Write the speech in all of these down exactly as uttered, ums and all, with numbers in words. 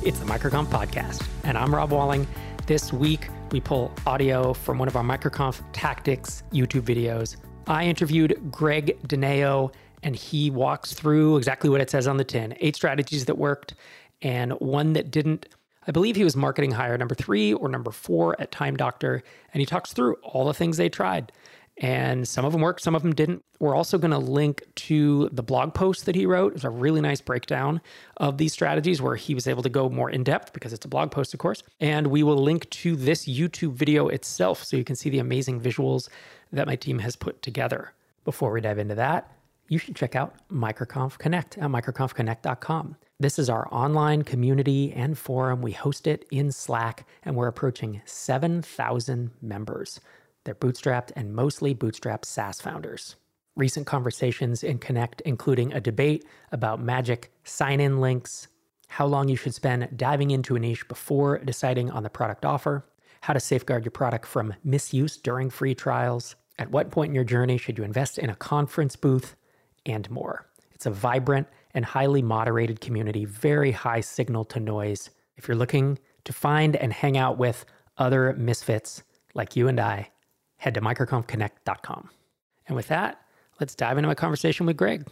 It's the MicroConf podcast, and I'm Rob Walling. This week, we pull audio from one of our MicroConf Tactics YouTube videos. I interviewed Greg Dineo, and he walks through exactly what it says on the tin. Eight strategies that worked, and one that didn't. I believe he was marketing hire number three or number four at Time Doctor, and he talks through all the things they tried. And some of them worked, some of them didn't. We're also going to link to the blog post that he wrote. It's a really nice breakdown of these strategies where he was able to go more in depth because it's a blog post, of course. And we will link to this YouTube video itself so you can see the amazing visuals that my team has put together. Before we dive into that, you should check out MicroConf Connect at microconf connect dot com. This is our online community and forum. We host it in Slack, and we're approaching seven thousand members. They're bootstrapped and mostly bootstrapped SaaS founders. Recent conversations in Connect, including a debate about magic sign-in links, how long you should spend diving into a niche before deciding on the product offer, how to safeguard your product from misuse during free trials, at what point in your journey should you invest in a conference booth, and more. It's a vibrant and highly moderated community, very high signal to noise. If you're looking to find and hang out with other misfits like you and I, head to microconf connect dot com. And with that, let's dive into my conversation with Greg.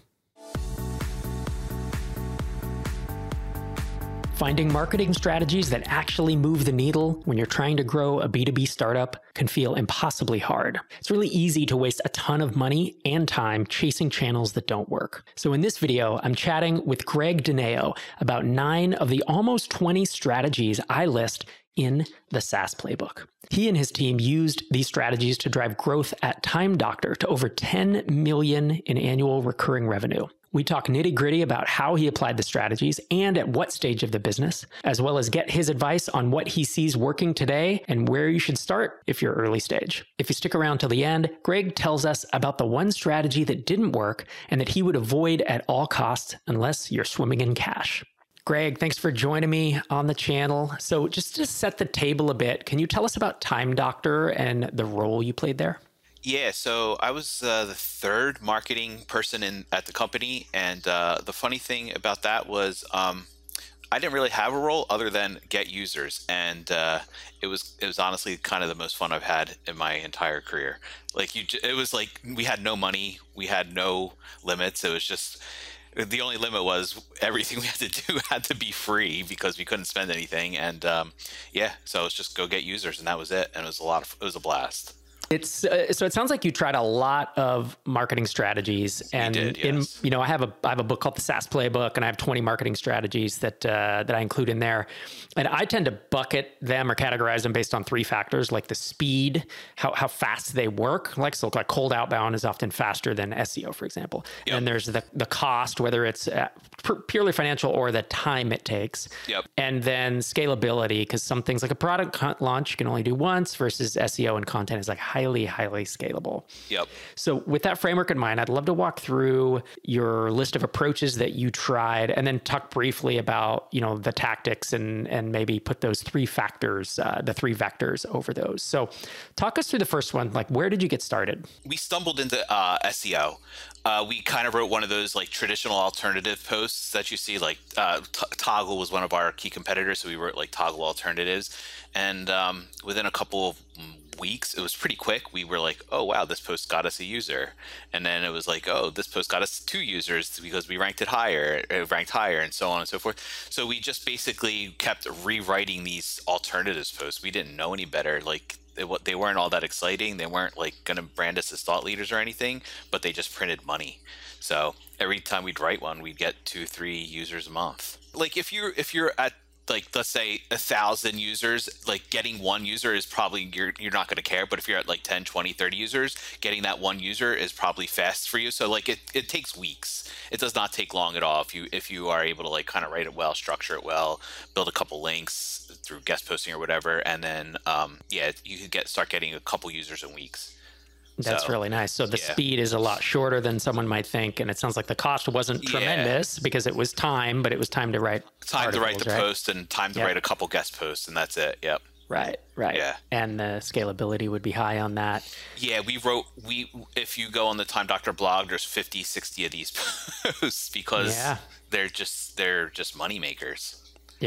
Finding marketing strategies that actually move the needle when you're trying to grow a B two B startup can feel impossibly hard. It's really easy to waste a ton of money and time chasing channels that don't work. So in this video, I'm chatting with Greg Dineo about nine of the almost twenty strategies I list in the SaaS playbook. He and his team used these strategies to drive growth at Time Doctor to over ten million dollars in annual recurring revenue. We talk nitty-gritty about how he applied the strategies and at what stage of the business, as well as get his advice on what he sees working today and where you should start if you're early stage. If you stick around till the end, Greg tells us about the one strategy that didn't work and that he would avoid at all costs unless you're swimming in cash. Greg, thanks for joining me on the channel. So just to set the table a bit, can you tell us about Time Doctor and the role you played there? Yeah, so I was uh, the third marketing person in at the company, and uh, the funny thing about that was um, I didn't really have a role other than get users, and uh, it was it was honestly kind of the most fun I've had in my entire career. Like you, it was like we had no money, we had no limits. It was just the only limit was everything we had to do had to be free because we couldn't spend anything, and um, yeah, so it was just go get users, and that was it, and it was a lot of it was a blast. It's uh, so it sounds like you tried a lot of marketing strategies, and did, yes. in you know I have a I have a book called the SaaS Playbook, and I have twenty marketing strategies that uh, that I include in there, and I tend to bucket them or categorize them based on three factors, like the speed, how how fast they work. Like so, like cold outbound is often faster than S E O, for example. Yep. And there's the the cost, whether it's uh, purely financial or the time it takes. Yep. And then scalability, because some things like a product launch you can only do once, versus S E O and content is like highly, highly scalable. Yep. So with that framework in mind, I'd love to walk through your list of approaches that you tried and then talk briefly about, you know, the tactics and, and maybe put those three factors, uh, the three vectors over those. So talk us through the first one. Like, where did you get started? We stumbled into uh, S E O. Uh, we kind of wrote one of those like traditional alternative posts that you see, like uh, T- Toggle was one of our key competitors. So we wrote like Toggle alternatives. And um, within a couple of weeks, it was pretty quick. We were like, oh, wow, this post got us a user. And then it was like, oh, this post got us two users because we ranked it higher, it ranked higher, and so on and so forth. So we just basically kept rewriting these alternatives posts. We didn't know any better. Like, They, they weren't all that exciting. They weren't like going to brand us as thought leaders or anything, but they just printed money. So every time we'd write one, we'd get two, three users a month. Like if you're if you're at like let's say a thousand users, like getting one user is probably you're you're not going to care. But if you're at like ten, twenty, thirty users, getting that one user is probably fast for you. So like it, it takes weeks. It does not take long at all if you if you are able to like kind of write it well, structure it well, build a couple links through guest posting or whatever, and then um, yeah, you could get start getting a couple users in weeks. That's so, really nice. So the yeah. speed is a lot shorter than someone might think, and it sounds like the cost wasn't Yeah. tremendous because it was time, but it was time to write Time to write the right? post and time to Yep. write a couple guest posts, and that's it. Yep. Right, right. Yeah. And the scalability would be high on that. Yeah, we wrote, we if you go on the Time Doctor blog, there's fifty, sixty of these posts because Yeah. they're just they're just money makers. Yep.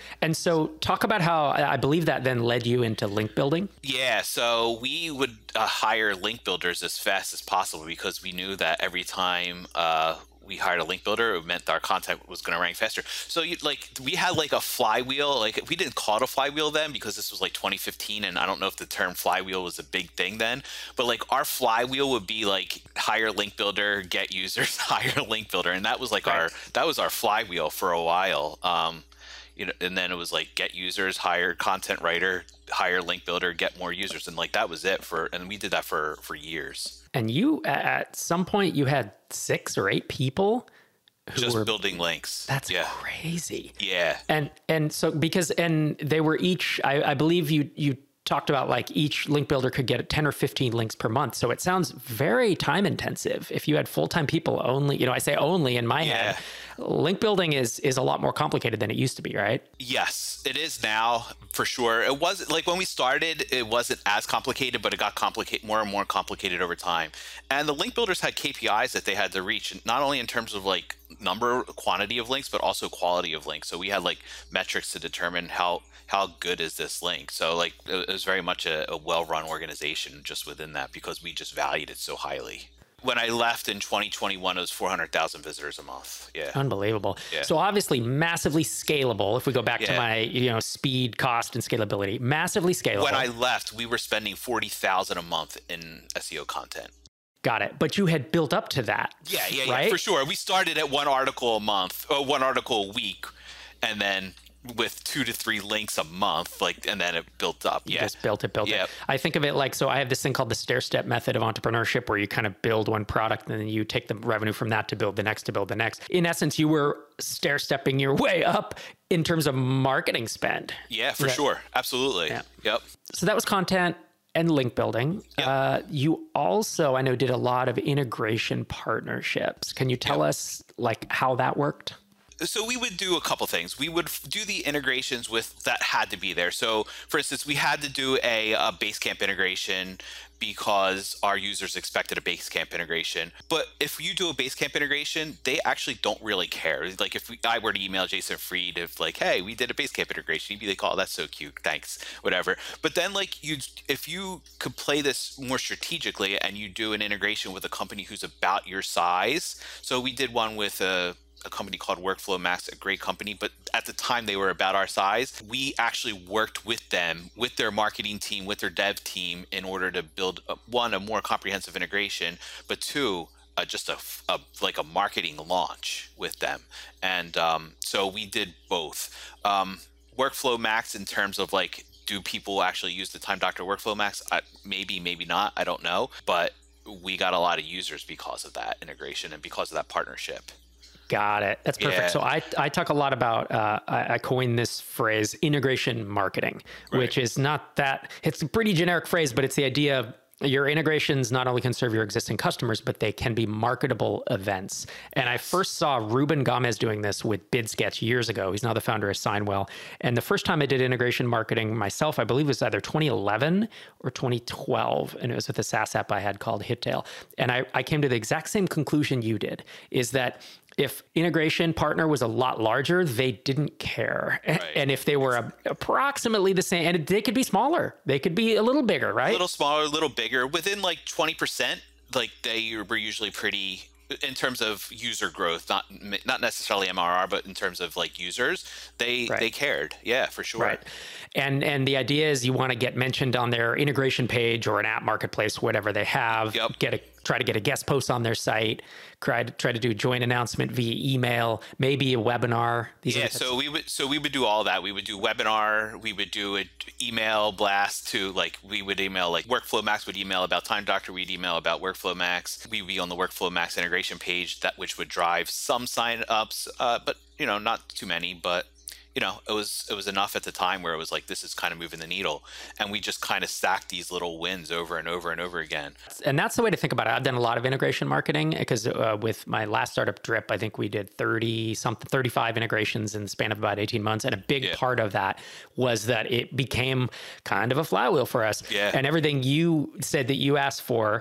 And so talk about how I believe that then led you into link building. Yeah, so we would uh, hire link builders as fast as possible because we knew that every time uh, we hired a link builder, it meant that our content was going to rank faster. So you, like we had like a flywheel, like we didn't call it a flywheel then because this was like twenty fifteen. And I don't know if the term flywheel was a big thing then, but like our flywheel would be like hire link builder, get users, hire link builder. And that was like right. our, that was our flywheel for a while. Um, you know, and then it was like get users, hire content writer, hire link builder, get more users. And like, that was it for, and we did that for, for years. And you, at some point, you had six or eight people who just were building links. That's yeah. crazy. Yeah. And and so because and they were each, I, I believe you you talked about like each link builder could get ten or fifteen links per month. So it sounds very time intensive. If you had full time people only, you know, I say only in my yeah. head. Link building is is a lot more complicated than it used to be, right? Yes, it is now for sure. It was like when we started, it wasn't as complicated, but it got complicated more and more complicated over time. And the link builders had K P Is that they had to reach, not only in terms of like number, quantity of links, but also quality of links. So we had like metrics to determine how how good is this link. So like it was very much a, a well-run organization just within that because we just valued it so highly. When I left in twenty twenty-one, it was four hundred thousand visitors a month. Yeah. Unbelievable. Yeah. So obviously massively scalable. If we go back yeah. to my, you know, speed, cost, and scalability, massively scalable. When I left, we were spending forty thousand a month in S E O content. Got it. But you had built up to that. Yeah, yeah, right? yeah, for sure. We started at one article a month, or one article a week, and then with two to three links a month, like, and then it built up. You yeah. just built it, built yep. it. I think of it like, so I have this thing called the stair-step method of entrepreneurship where you kind of build one product and then you take the revenue from that to build the next, to build the next. In essence, you were stair-stepping your way up in terms of marketing spend. Yeah, for right? sure. Absolutely. Yeah. Yep. So that was content and link building. Yep. Uh, you also, I know, did a lot of integration partnerships. Can you tell yep. us like how that worked? So we would do a couple things. We would do the integrations with that had to be there. So for instance, we had to do a, a Basecamp integration because our users expected a Basecamp integration. But if you do a Basecamp integration, they actually don't really care. Like if we, I were to email Jason Fried, if like, hey, we did a Basecamp integration, he'd be like, oh, that's so cute, thanks, whatever. But then like you, if you could play this more strategically and you do an integration with a company who's about your size. So we did one with a a company called Workflow Max, a great company, but at the time they were about our size. We actually worked with them, with their marketing team, with their dev team in order to build, a, one, a more comprehensive integration, but two, uh, just a, a like a marketing launch with them. And um, so we did both. Um, Workflow Max in terms of like, do people actually use the Time Doctor Workflow Max? I, maybe, maybe not, I don't know. But we got a lot of users because of that integration and because of that partnership. Got it. That's perfect. Yeah. So I, I talk a lot about, uh, I, I coined this phrase integration marketing, right. which is not that, it's a pretty generic phrase, but it's the idea of your integrations not only can serve your existing customers, but they can be marketable events. And I first saw Ruben Gomez doing this with BidSketch years ago. He's now the founder of Signwell. And the first time I did integration marketing myself, I believe it was either twenty eleven or twenty twelve. And it was with a SaaS app I had called Hittail. And I, I came to the exact same conclusion you did, is that if integration partner was a lot larger, they didn't care. Right. And if they were a, approximately the same, and they could be smaller, they could be a little bigger, right? A little smaller, a little bigger. Within like twenty percent, like they were usually pretty, in terms of user growth, not not necessarily M R R, but in terms of like users, they right. they cared. Yeah, for sure. Right. And and the idea is you want to get mentioned on their integration page or an app marketplace, whatever they have. Yep. Get a try to get a guest post on their site. Try to try to do a joint announcement via email, maybe a webinar. These yeah. So we would so we would do all that. We would do webinar. We would do an email blast to like we would email like Workflow Max would email about Time Doctor. We'd email about Workflow Max. We'd be on the Workflow Max integration page that which would drive some sign ups, uh, but you know not too many, but. You know, it was it was enough at the time where it was like, this is kind of moving the needle. And we just kind of stacked these little wins over and over and over again. And that's the way to think about it. I've done a lot of integration marketing because uh, with my last startup Drip, I think we did thirty something, thirty-five integrations in the span of about eighteen months. And a big yeah. part of that was that it became kind of a flywheel for us. Yeah. And everything you said that you asked for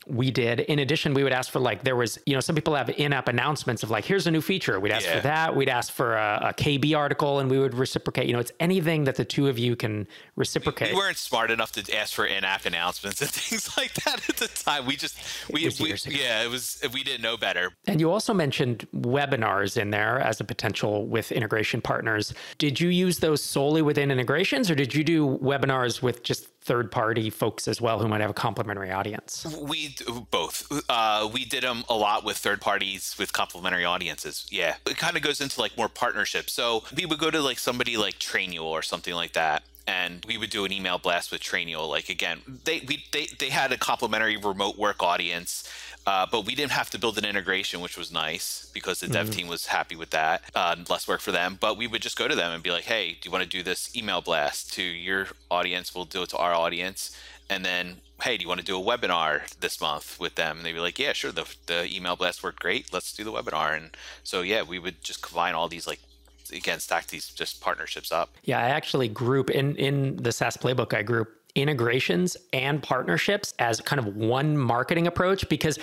we did. In addition, we would ask for like, there was, you know, some people have in-app announcements of like, here's a new feature. We'd ask yeah. for that. We'd ask for a, a K B article and we would reciprocate. You know, it's anything that the two of you can reciprocate. We, we weren't smart enough to ask for in-app announcements and things like that at the time. We just, we, we yeah, it was, we didn't know better. And you also mentioned webinars in there as a potential with integration partners. Did you use those solely within integrations, or did you do webinars with just third-party folks as well who might have a complementary audience? We both. Uh, we did them a lot with third parties with complementary audiences. Yeah, it kind of goes into like more partnerships. So we would go to like somebody like Trainual or something like that, and we would do an email blast with Trainual. Like again, they we they they had a complementary remote work audience. Uh, but we didn't have to build an integration, which was nice because the dev mm-hmm. team was happy with that. Uh, less work for them. But we would just go to them and be like, hey, do you want to do this email blast to your audience? We'll do it to our audience. And then, hey, do you want to do a webinar this month with them? And they'd be like, yeah, sure. The, the email blast worked great. Let's do the webinar. And so, yeah, we would just combine all these, like, again, stack these just partnerships up. Yeah, I actually group in, in the SaaS playbook, I group integrations and partnerships as kind of one marketing approach, because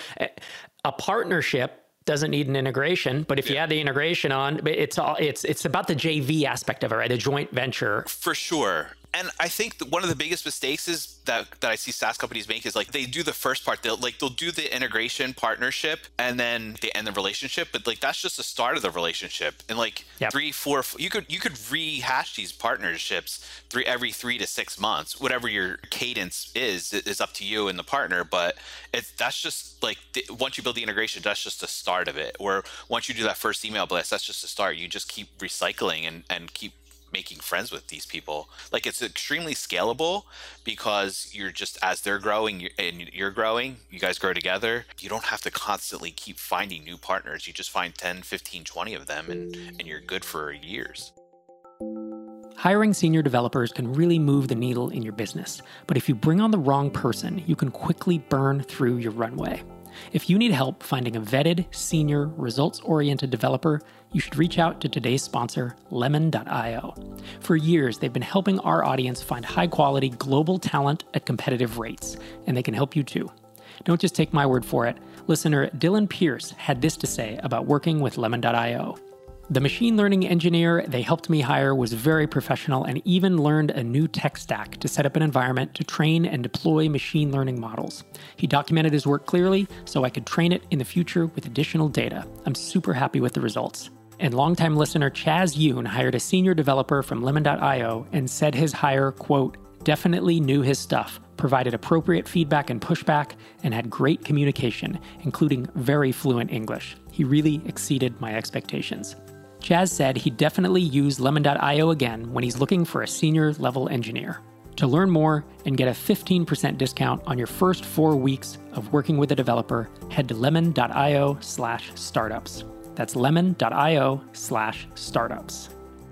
a partnership doesn't need an integration, but if yeah. you add the integration on, it's all it's it's about the J V aspect of it, right? The joint venture. For sure. And I think that one of the biggest mistakes is that, that I see SaaS companies make is like they do the first part. They'll like they'll do the integration partnership and then they end the relationship. But like that's just the start of the relationship. And like yep. three, four, you could you could rehash these partnerships three every three to six months. Whatever your cadence is is up to you and the partner. But it's that's just like the, once you build the integration, that's just the start of it. Or once you do that first email blast, that's just the start. You just keep recycling and and keep making friends with these people. Like it's extremely scalable because you're just, as they're growing and you're growing, you guys grow together. You don't have to constantly keep finding new partners. You just find ten, fifteen, twenty of them and, and you're good for years. Hiring senior developers can really move the needle in your business. But if you bring on the wrong person, you can quickly burn through your runway. If you need help finding a vetted, senior, results-oriented developer, you should reach out to today's sponsor, lemon dot io. For years, they've been helping our audience find high-quality global talent at competitive rates, and they can help you too. Don't just take my word for it. Listener Dylan Pierce had this to say about working with lemon dot io. The machine learning engineer they helped me hire was very professional and even learned a new tech stack to set up an environment to train and deploy machine learning models. He documented his work clearly so I could train it in the future with additional data. I'm super happy with the results. And longtime listener Chaz Yoon hired a senior developer from lemon dot io and said his hire, quote, definitely knew his stuff, provided appropriate feedback and pushback, and had great communication, including very fluent English. He really exceeded my expectations. Chaz said he'd definitely use lemon dot io again when he's looking for a senior level engineer. To learn more and get a fifteen percent discount on your first four weeks of working with a developer, head to lemon dot io slash startups. That's lemon dot io slash startups.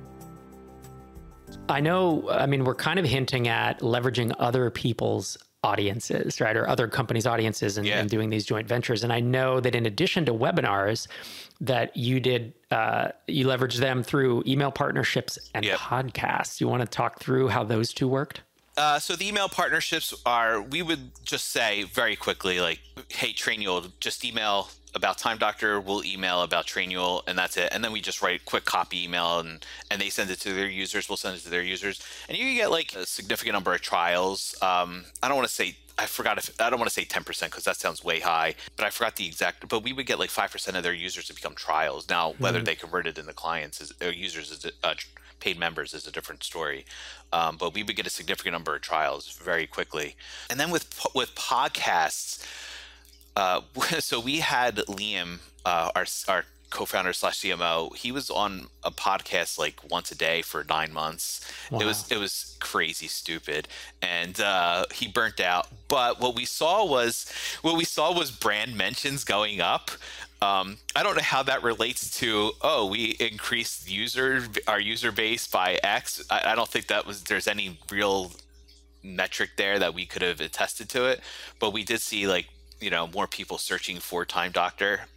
I know, I mean, we're kind of hinting at leveraging other people's audiences, right? Or other companies' audiences and, yeah. and doing these joint ventures. And I know that in addition to webinars, that you did, uh, you leveraged them through email partnerships and yep. podcasts. You want to talk through how those two worked? Uh, so the email partnerships are, we would just say very quickly, like, hey, Trainual, just email about Time Doctor, we'll email about Trainual, and that's it. And then we just write a quick copy email, and, and they send it to their users, we'll send it to their users. And you can get like a significant number of trials. Um, I don't want to say, I forgot if, I don't want to say ten percent because that sounds way high, but I forgot the exact, but we would get like five percent of their users to become trials. Now, whether mm-hmm. they converted into clients, is, or users is uh, paid members is a different story. Um, but we would get a significant number of trials very quickly. And then with with podcasts, uh, so we had Liam, uh, our our co-founder slash C M O. He was on a podcast like once a day for nine months. Wow. It was it was crazy stupid, and uh, he burnt out. But what we saw was what we saw was brand mentions going up. Um, I don't know how that relates to, oh, we increased user our user base by X. I, I don't think that was there's any real metric there that we could have attested to it. But we did see like, you know, more people searching for Time Doctor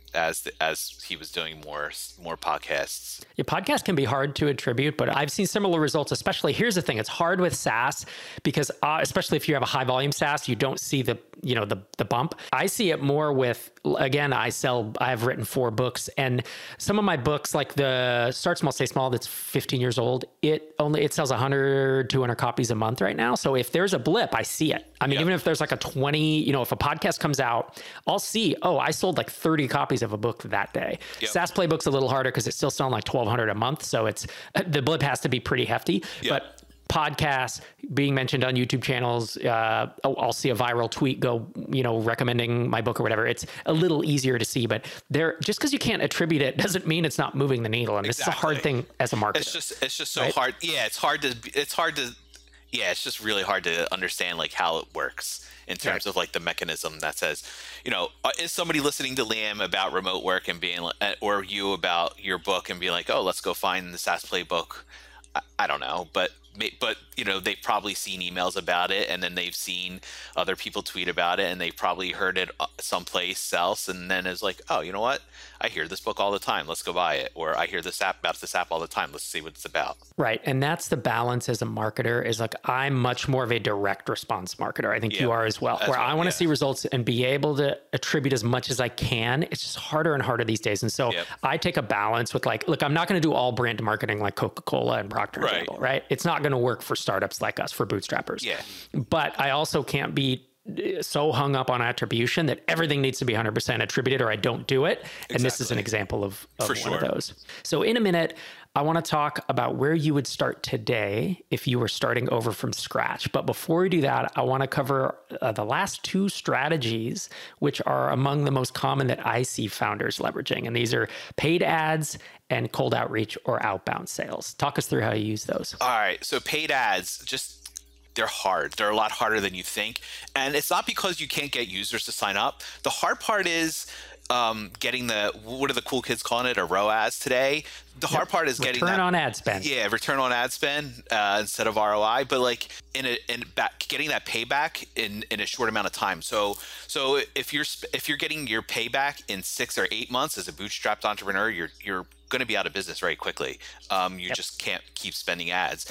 as the, as he was doing more more podcasts. Yeah, podcast can be hard to attribute, but I've seen similar results. Especially, here's the thing: it's hard with SaaS because, uh, especially if you have a high volume SaaS, you don't see the you know the the bump. I see it more with, again, I sell. I've written four books, and some of my books, like the Start Small, Stay Small, that's fifteen years old. It only it sells one hundred, two hundred copies a month right now. So if there's a blip, I see it. I mean, yep. even if there's like a twenty, you know, if a podcast comes out, I'll see, oh, I sold like thirty copies of a book that day. Yep. SaaS Playbook's a little harder because it's still selling like twelve hundred a month. So it's, the blip has to be pretty hefty, yep. but podcasts being mentioned on YouTube channels, uh, I'll see a viral tweet go, you know, recommending my book or whatever. It's a little easier to see, but there, just because you can't attribute it doesn't mean it's not moving the needle. And exactly. It's a hard thing as a marketer. It's just, it's just so right? hard. Yeah. It's hard to, it's hard to, yeah, it's just really hard to understand like how it works in terms right. of like the mechanism that says, you know, is somebody listening to Liam about remote work and being, or you about your book and being like, oh, let's go find the SaaS Playbook. I, I don't know, but but you know, they've probably seen emails about it, and then they've seen other people tweet about it, and they've probably heard it someplace else, and then it's like, oh, you know what? I hear this book all the time. Let's go buy it. Or I hear this app about this app all the time. Let's see what it's about. Right. And that's the balance as a marketer is like, I'm much more of a direct response marketer. I think yeah, you are as well, where well, I want to yeah. see results and be able to attribute as much as I can. It's just harder and harder these days. And so yep. I take a balance with like, look, I'm not going to do all brand marketing like Coca-Cola and Procter and Gamble, right? It's not going to work for startups like us, for bootstrappers. Yeah. But I also can't be so hung up on attribution that everything needs to be one hundred percent attributed or I don't do it. Exactly. And this is an example of, of one sure. of those. So in a minute, I want to talk about where you would start today if you were starting over from scratch. But before we do that, I want to cover uh, the last two strategies, which are among the most common that I see founders leveraging. And these are paid ads and cold outreach or outbound sales. Talk us through how you use those. All right. So paid ads, just they're hard. They're a lot harder than you think. And it's not because you can't get users to sign up. The hard part is um, getting the, what are the cool kids calling it? A R O A S today. The yep. hard part is return getting return on ad spend. Yeah, return on ad spend uh, instead of R O I. But like in a in back, getting that payback in, in a short amount of time. So so if you're if you're getting your payback in six or eight months as a bootstrapped entrepreneur, you're you're going to be out of business very quickly. Um, you yep. just can't keep spending ads.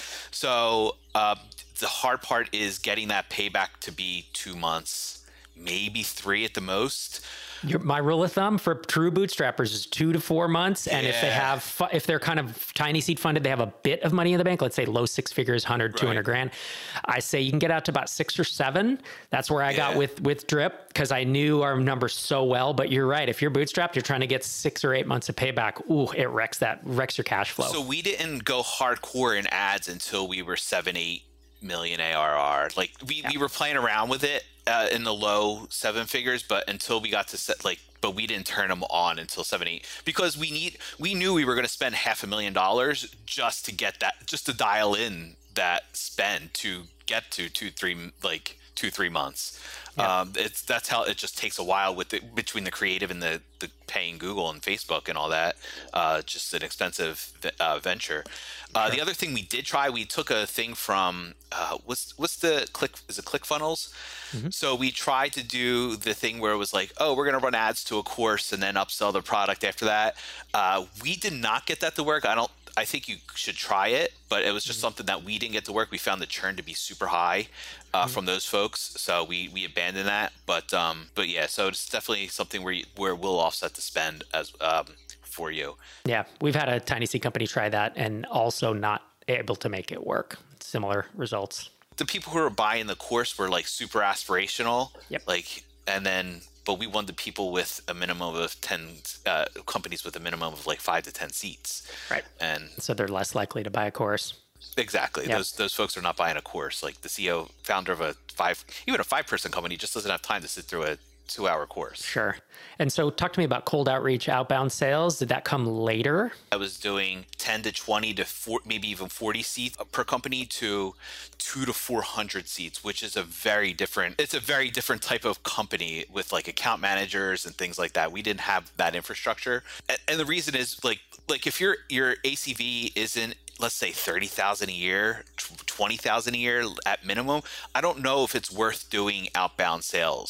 So uh, the hard part is getting that payback to be two months, maybe three at the most. Your, my rule of thumb for true bootstrappers is two to four months. And yeah. if they have, if they're kind of tiny seed funded, they have a bit of money in the bank, let's say low six figures, one hundred, right. two hundred grand. I say you can get out to about six or seven. That's where I yeah. got with, with Drip because I knew our numbers so well. But you're right. If you're bootstrapped, you're trying to get six or eight months of payback. Ooh, it wrecks that, wrecks your cash flow. So we didn't go hardcore in ads until we were seven, eight million A R R. Like we, yeah. we were playing around with it. Uh, in the low seven figures, but until we got to set like, but we didn't turn them on until seven, eight, because we need, we knew we were going to spend half a million dollars just to get that, just to dial in that spend to get to two, three, like two, three months. Yeah. Um, it's, that's how it just takes a while with the, between the creative and the, the paying Google and Facebook and all that, uh, just an expensive uh, venture. Uh, sure. The other thing we did try, we took a thing from, uh, what's, what's the click, is it ClickFunnels? Mm-hmm. So we tried to do the thing where it was like, oh, we're going to run ads to a course and then upsell the product after that. Uh, we did not get that to work. I don't, I think you should try it, but it was just mm-hmm. something that we didn't get to work. We found the churn to be super high uh, mm-hmm. from those folks. So we, we abandoned that. But, um, but yeah, so it's definitely something where, you, where we'll offset the spend as, um, for you. Yeah. We've had a tiny seed company try that and also not able to make it work. Similar results. The people who were buying the course were like super aspirational, yep. like, and then, but we wanted people with a minimum of ten, uh, companies with a minimum of like five to ten seats. Right. And so they're less likely to buy a course. Exactly. Yep. Those, those folks are not buying a course. Like the C E O, founder of a five, even a five person company just doesn't have time to sit through a two hour course. Sure. And so talk to me about cold outreach, outbound sales. Did that come later? I was doing ten to twenty to four, maybe even forty seats per company to two to four hundred seats, which is a very different, it's a very different type of company with like account managers and things like that. We didn't have that infrastructure. And, and the reason is like, like if your, your A C V isn't, let's say thirty thousand a year, twenty thousand a year at minimum, I don't know if it's worth doing outbound sales.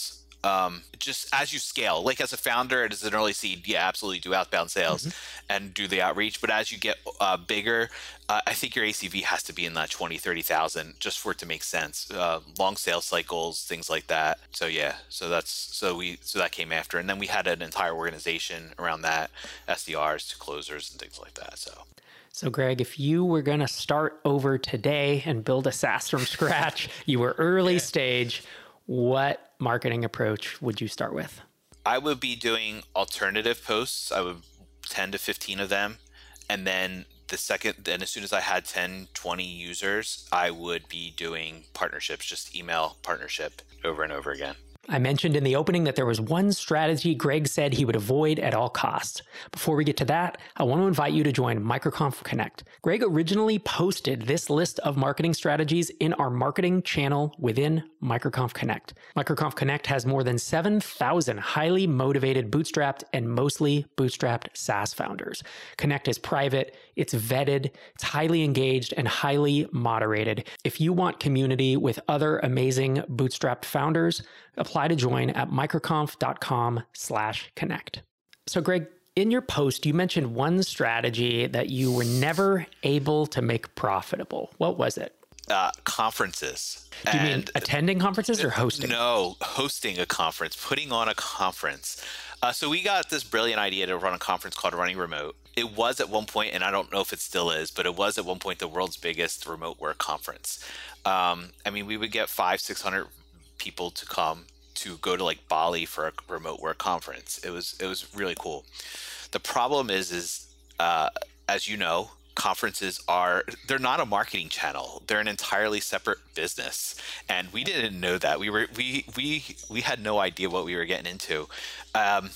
um, just as you scale, like as a founder and as an early seed, yeah, absolutely do outbound sales mm-hmm. and do the outreach. But as you get uh, bigger, uh, I think your A C V has to be in that twenty, thirty thousand just for it to make sense. Uh, long sales cycles, things like that. So yeah, so that's, so we, so that came after. And then we had an entire organization around that, S D Rs to closers and things like that. So. So Greg, if you were going to start over today and build a SaaS from scratch, you were early yeah. stage, what marketing approach would you start with? I would be doing alternative posts. I would ten to fifteen of them. And then the second, then as soon as I had ten, twenty users, I would be doing partnerships, just email partnership over and over again. I mentioned in the opening that there was one strategy Greg said he would avoid at all costs. Before we get to that, I want to invite you to join MicroConf Connect. Greg originally posted this list of marketing strategies in our marketing channel within MicroConf Connect. MicroConf Connect has more than seven thousand highly motivated, bootstrapped, and mostly bootstrapped SaaS founders. Connect is private, it's vetted, it's highly engaged, and highly moderated. If you want community with other amazing bootstrapped founders, apply to join at microconf.com slash connect. So Greg, in your post, you mentioned one strategy that you were never able to make profitable. What was it? Uh, conferences. Do you and mean attending conferences or hosting? No, hosting a conference, putting on a conference. Uh, so we got this brilliant idea to run a conference called Running Remote. It was at one point, and I don't know if it still is, but it was at one point the world's biggest remote work conference. Um, I mean, we would get five, six hundred people to come to go to like Bali for a remote work conference. It was it was really cool. The problem is is uh, as you know, conferences are they're not a marketing channel. They're an entirely separate business, and we didn't know that. We were we we we had no idea what we were getting into. Um,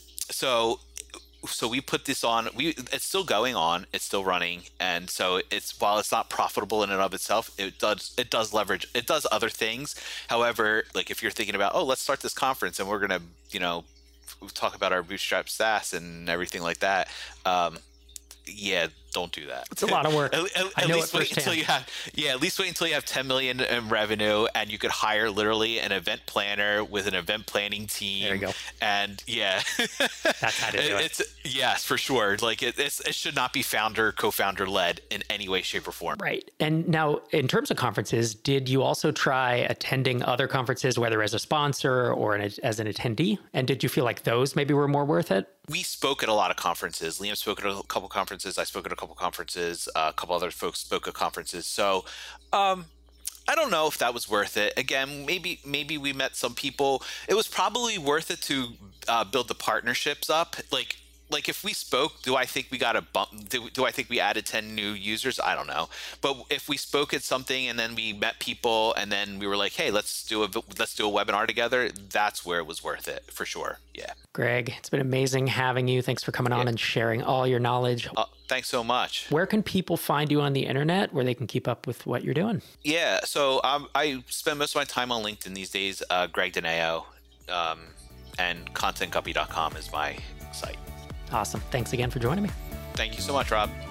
so. So we put this on, we, it's still going on, it's still running. And so it's, while it's not profitable in and of itself, it does, it does leverage, it does other things. However, like if you're thinking about, oh, let's start this conference and we're going to, you know, talk about our bootstrap SaaS and everything like that. Um, yeah, don't do that. It's a lot of work. at, at, I at know least it wait until you have, yeah, at least wait until you have ten million in revenue and you could hire literally an event planner with an event planning team. There you go. And yeah, that's how to do it. It's, yes, for sure. Like it, it's, it should not be founder, co-founder led in any way, shape or form. Right. And now in terms of conferences, did you also try attending other conferences, whether as a sponsor or an, as an attendee? And did you feel like those maybe were more worth it? We spoke at a lot of conferences. Liam spoke at a couple conferences. I spoke at a couple conferences. Uh, a couple other folks spoke at conferences. So um, I don't know if that was worth it. Again, maybe maybe we met some people. It was probably worth it to uh, build the partnerships up. Like like if we spoke, do I think we got a bump? Do, do I think we added ten new users? I don't know. But if we spoke at something and then we met people and then we were like, hey, let's do a let's do a webinar together. That's where it was worth it for sure. Yeah. Greg, it's been amazing having you. Thanks for coming on yeah. and sharing all your knowledge. Uh, thanks so much. Where can people find you on the internet where they can keep up with what you're doing? Yeah. So um, I spend most of my time on LinkedIn these days. Uh, Greg Dineo, um, and content guppy dot com is my site. Awesome. Thanks again for joining me. Thank you so much, Rob.